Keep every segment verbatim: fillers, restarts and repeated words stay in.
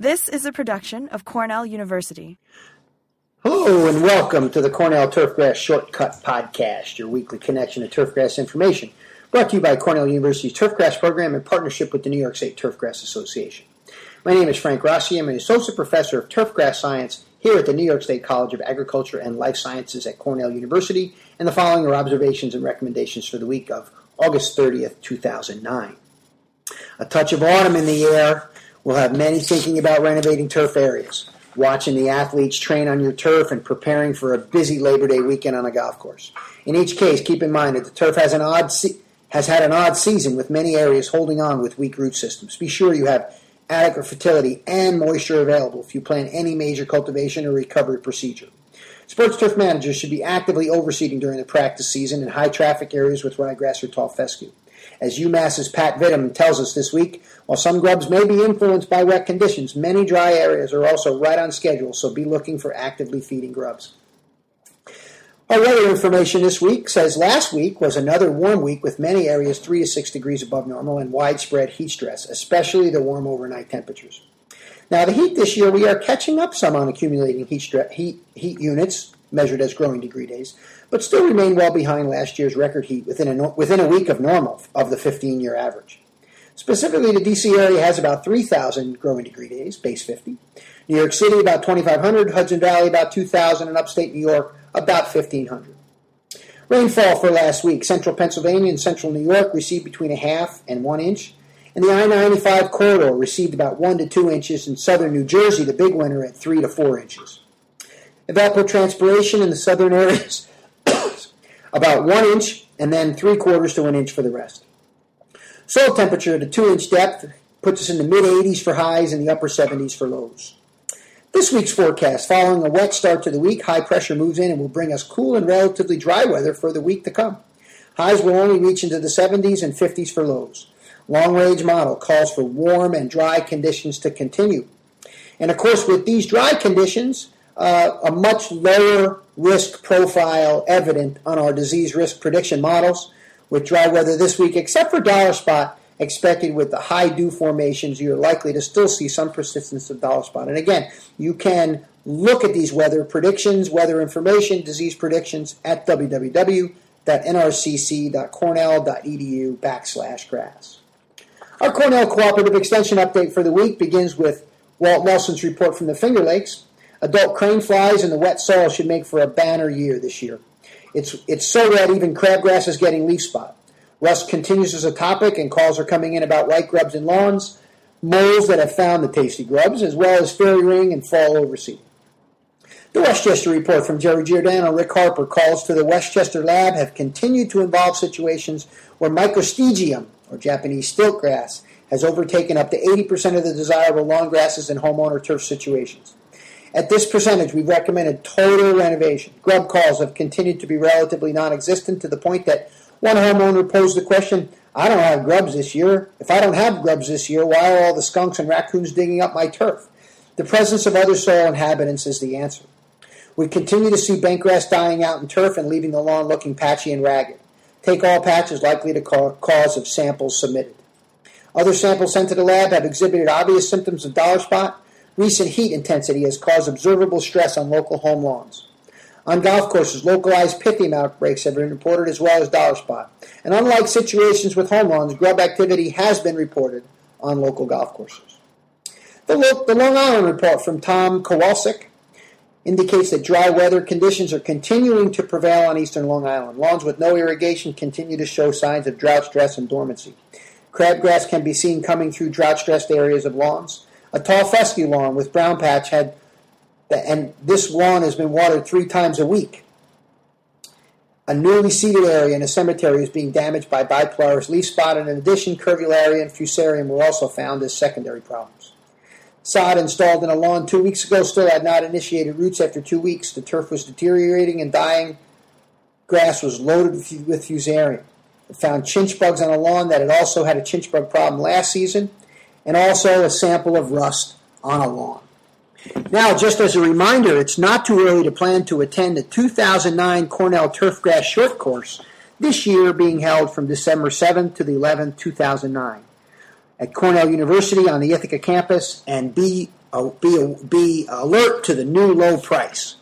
This is a production of Cornell University. Hello and welcome to the Cornell Turfgrass Shortcut Podcast, your weekly connection to turfgrass information, brought to you by Cornell University's Turfgrass Program in partnership with the New York State Turfgrass Association. My name is Frank Rossi. I'm an Associate Professor of Turfgrass Science here at the New York State College of Agriculture and Life Sciences at Cornell University, and the following are observations and recommendations for the week of August thirtieth, two thousand nine. A touch of autumn in the air will have many thinking about renovating turf areas, watching the athletes train on your turf, and preparing for a busy Labor Day weekend on a golf course. In each case, keep in mind that the turf has an odd se- has had an odd season, with many areas holding on with weak root systems. Be sure you have adequate fertility and moisture available if you plan any major cultivation or recovery procedure. Sports turf managers should be actively overseeding during the practice season in high-traffic areas with ryegrass or tall fescue. As UMass's Pat Vittum tells us this week, while some grubs may be influenced by wet conditions, many dry areas are also right on schedule, so be looking for actively feeding grubs. Our weather information this week says last week was another warm week with many areas three to six degrees above normal and widespread heat stress, especially the warm overnight temperatures. Now, the heat this year, we are catching up some on accumulating heat, stre- heat, heat units, measured as growing degree days, but still remain well behind last year's record heat within a, no- within a week of normal of the fifteen-year average. Specifically, the D C area has about three thousand growing degree days, base fifty. New York City, about twenty-five hundred. Hudson Valley, about two thousand. And upstate New York, about fifteen hundred. Rainfall for last week. Central Pennsylvania and central New York received between a half and one inch. And the I ninety-five corridor received about one to two inches. In southern New Jersey, the big winner at three to four inches. Evapotranspiration in the southern areas, about one inch, and then three quarters to an inch for the rest. Soil temperature at a two-inch depth puts us in the mid-eighties for highs and the upper seventies for lows. This week's forecast: following a wet start to the week, high pressure moves in and will bring us cool and relatively dry weather for the week to come. Highs will only reach into the seventies and fifties for lows. Long-range model calls for warm and dry conditions to continue. And of course, with these dry conditions, uh, a much lower risk profile evident on our disease risk prediction models. With dry weather this week, except for dollar spot, expected with the high dew formations, you're likely to still see some persistence of dollar spot. And again, you can look at these weather predictions, weather information, disease predictions at www.nrcc.cornell.edu backslash grass. Our Cornell Cooperative Extension update for the week begins with Walt Nelson's report from the Finger Lakes. Adult crane flies in the wet soil should make for a banner year this year. It's it's so red even crabgrass is getting leaf spot. Rust continues as a topic, and calls are coming in about white grubs in lawns, moles that have found the tasty grubs, as well as fairy ring and fall overseed. The Westchester report from Jerry Giordano and Rick Harper calls to the Westchester lab have continued to involve situations where Microstegium, or Japanese stilt grass, has overtaken up to eighty percent of the desirable lawn grasses in homeowner turf situations. At this percentage, we've recommended total renovation. Grub calls have continued to be relatively non-existent, to the point that one homeowner posed the question, I don't have grubs this year. If I don't have grubs this year, why are all the skunks and raccoons digging up my turf? The presence of other soil inhabitants is the answer. We continue to see bentgrass dying out in turf and leaving the lawn looking patchy and ragged. Take all patches likely to cause of samples submitted. Other samples sent to the lab have exhibited obvious symptoms of dollar spot. Recent heat intensity has caused observable stress on local home lawns. On golf courses, localized Pythium outbreaks have been reported, as well as dollar spot. And unlike situations with home lawns, grub activity has been reported on local golf courses. The, Lo- the Long Island report from Tom Kowalczyk indicates that dry weather conditions are continuing to prevail on eastern Long Island. Lawns with no irrigation continue to show signs of drought stress and dormancy. Crabgrass can be seen coming through drought-stressed areas of lawns. A tall fescue lawn with brown patch had, and this lawn has been watered three times a week. A newly seeded area in a cemetery is being damaged by bipolaris leaf spot, and in addition, curvularia and fusarium were also found as secondary problems. Sod installed in a lawn two weeks ago still had not initiated roots after two weeks. The turf was deteriorating and dying. Grass was loaded with fusarium. It found chinch bugs on a lawn that had also had a chinch bug problem last season, and also a sample of rust on a lawn. Now, just as a reminder, it's not too early to plan to attend the two thousand nine Cornell Turfgrass Short Course, this year being held from December seventh to the eleventh, two thousand nine, at Cornell University on the Ithaca campus, and be uh, be, be alert to the new low price.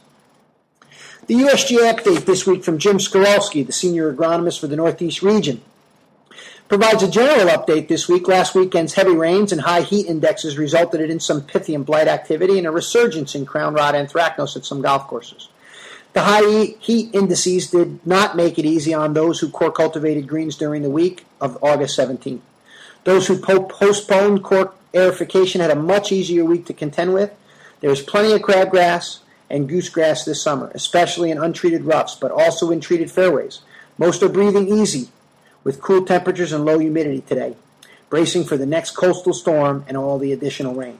The U S G A update this week from Jim Skorolski, the senior agronomist for the Northeast region, provides a general update this week. Last weekend's heavy rains and high heat indexes resulted in some Pythium blight activity and a resurgence in crown rot anthracnose at some golf courses. The high heat indices did not make it easy on those who core cultivated greens during the week of August seventeenth. Those who po- postponed core aerification had a much easier week to contend with. There is plenty of crabgrass and goosegrass this summer, especially in untreated roughs, but also in treated fairways. Most are breathing easy with cool temperatures and low humidity today, bracing for the next coastal storm and all the additional rain.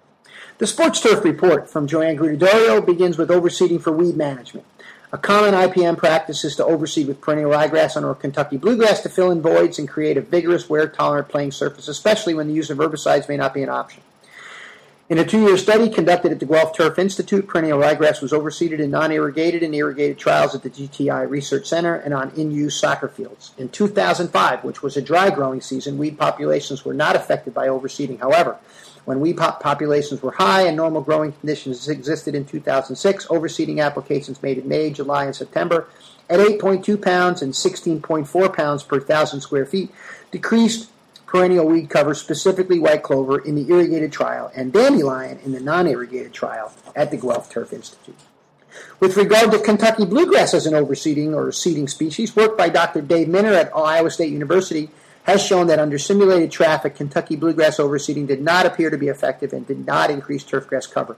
The Sports Turf Report from Joanne Grudidorio begins with overseeding for weed management. A common I P M practice is to overseed with perennial ryegrass or Kentucky bluegrass to fill in voids and create a vigorous, wear-tolerant playing surface, especially when the use of herbicides may not be an option. In a two-year study conducted at the Guelph Turf Institute, perennial ryegrass was overseeded in non-irrigated and irrigated trials at the G T I Research Center and on in-use soccer fields. In two thousand five, which was a dry growing season, weed populations were not affected by overseeding. However, when weed pop populations were high and normal growing conditions existed in two thousand six, overseeding applications made in May, July, and September at eight point two pounds and sixteen point four pounds per thousand square feet decreased perennial weed cover, specifically white clover, in the irrigated trial and dandelion in the non-irrigated trial at the Guelph Turf Institute. With regard to Kentucky bluegrass as an overseeding or seeding species, work by Doctor Dave Minner at Iowa State University has shown that under simulated traffic, Kentucky bluegrass overseeding did not appear to be effective and did not increase turfgrass cover.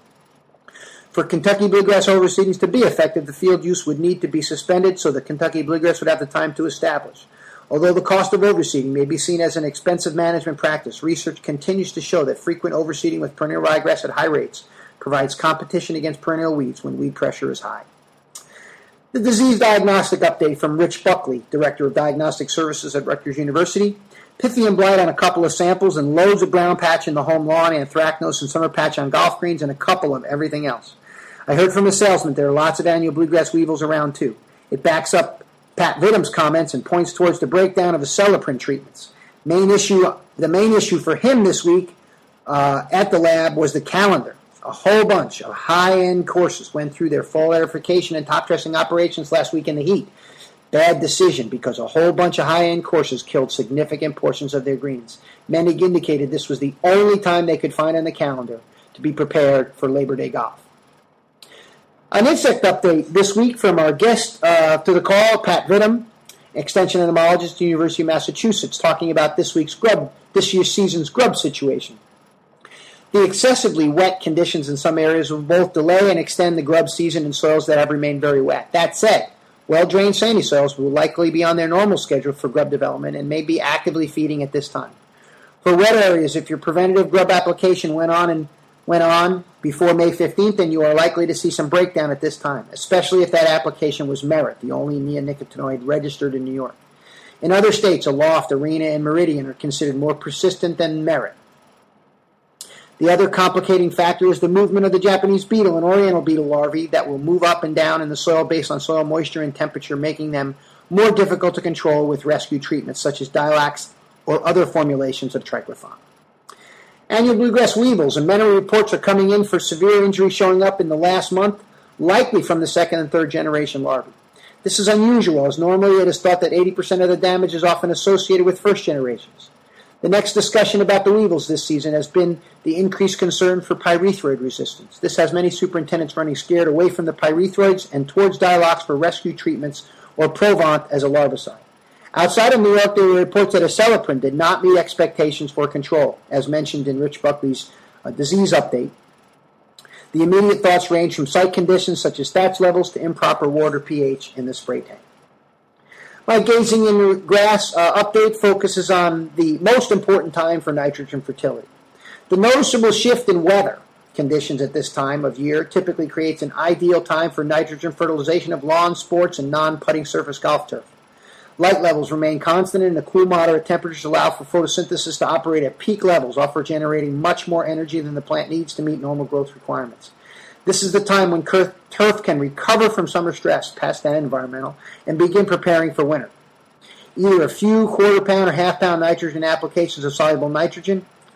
For Kentucky bluegrass overseedings to be effective, the field use would need to be suspended so the Kentucky bluegrass would have the time to establish. Although the cost of overseeding may be seen as an expensive management practice, research continues to show that frequent overseeding with perennial ryegrass at high rates provides competition against perennial weeds when weed pressure is high. The disease diagnostic update from Rich Buckley, Director of Diagnostic Services at Rutgers University. Pythium blight on a couple of samples and loads of brown patch in the home lawn, anthracnose and summer patch on golf greens, and a couple of everything else. I heard from a salesman there are lots of annual bluegrass weevils around too. It backs up Pat Vidham's comments and points towards the breakdown of the Acelepryn treatments. Main issue, the main issue for him this week uh, at the lab was the calendar. A whole bunch of high-end courses went through their fall aerification and top dressing operations last week in the heat. Bad decision because a whole bunch of high-end courses killed significant portions of their greens. Many indicated this was the only time they could find on the calendar to be prepared for Labor Day golf. An insect update this week from our guest uh, to the call, Pat Vidham, extension entomologist at the University of Massachusetts, talking about this week's grub, this year's season's grub situation. The excessively wet conditions in some areas will both delay and extend the grub season in soils that have remained very wet. That said, well-drained sandy soils will likely be on their normal schedule for grub development and may be actively feeding at this time. For wet areas, if your preventative grub application went on and went on before May fifteenth, then you are likely to see some breakdown at this time, especially if that application was Merit, the only neonicotinoid registered in New York. In other states, Aloft, Arena, and Meridian are considered more persistent than Merit. The other complicating factor is the movement of the Japanese beetle and oriental beetle larvae that will move up and down in the soil based on soil moisture and temperature, making them more difficult to control with rescue treatments such as Dilax or other formulations of triclosan. Annual bluegrass weevils and many reports are coming in for severe injury showing up in the last month, likely from the second and third generation larvae. This is unusual, as normally it is thought that eighty percent of the damage is often associated with first generations. The next discussion about the weevils this season has been the increased concern for pyrethroid resistance. This has many superintendents running scared away from the pyrethroids and towards Dilox for rescue treatments or Provant as a larvicide. Outside of New York, there were reports that Acelepryn did not meet expectations for control, as mentioned in Rich Buckley's uh, disease update. The immediate thoughts range from site conditions such as thatch levels to improper water pH in the spray tank. My Gazing in Grass uh, update focuses on the most important time for nitrogen fertility. The noticeable shift in weather conditions at this time of year typically creates an ideal time for nitrogen fertilization of lawn sports and non-putting surface golf turf. Light levels remain constant and the cool, moderate temperatures allow for photosynthesis to operate at peak levels, often generating much more energy than the plant needs to meet normal growth requirements. This is the time when turf can recover from summer stress, past and environmental, and begin preparing for winter. Either a few quarter pound or half pound nitrogen applications of soluble nitrogen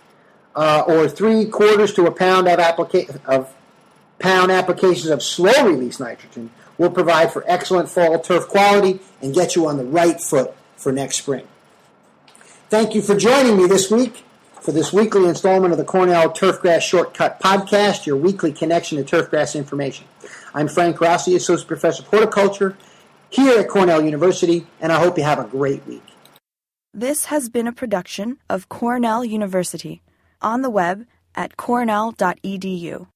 uh, or three quarters to a pound of, applica- of pound applications of slow-release nitrogen will provide for excellent fall turf quality and get you on the right foot for next spring. Thank you for joining me this week for this weekly installment of the Cornell Turfgrass Shortcut Podcast, your weekly connection to turfgrass information. I'm Frank Rossi, Associate Professor of Horticulture here at Cornell University, and I hope you have a great week. This has been a production of Cornell University, on the web at cornell dot e d u.